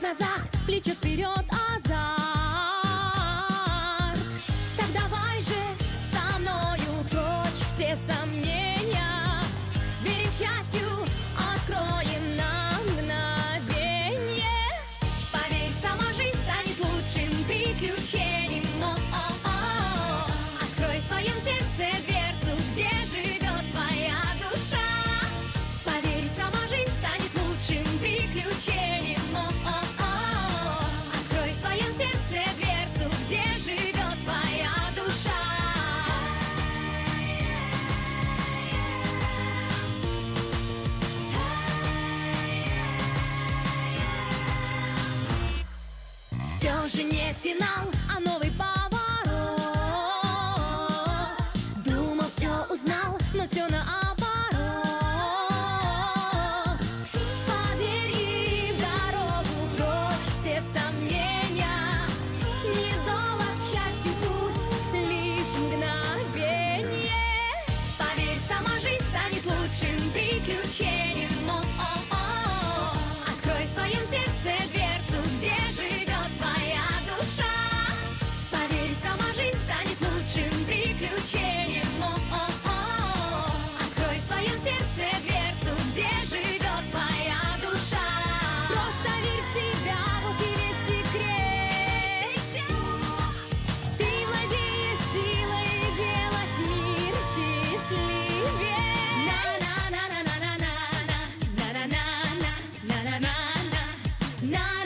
назад, плечо вперед, азарт. Так давай же со мною прочь все сомнения. Верим в счастью, откроем на мгновенье. Поверь, сама жизнь станет лучшим приключением. О-о-о. Открой в своем сердце дверцу, где живет твоя душа. Поверь, сама жизнь станет лучшим приключением. О-о-о. Открой в своем сердце дверцу, где живет твоя душа. Все же не финал, а новый поворот. Думал, все узнал, но все наоборот. Поверь и в дорогу прочь все сомнения. Недолг счастью путь, лишь мгновенье. Поверь, сама жизнь станет лучшим приключением. О-о-о. Открой в своем сердце дверцу, где живет твоя душа. Поверь, сама жизнь станет лучшим приключением. О-о-о. Открой в своем сердце дверцу, где живет твоя душа. Просто верь в себя, вот и весь секрет. Ты владеешь силой делать мир счастливее. На-на-на-на-на-на-на-на-на-на-на-на-на-на-на.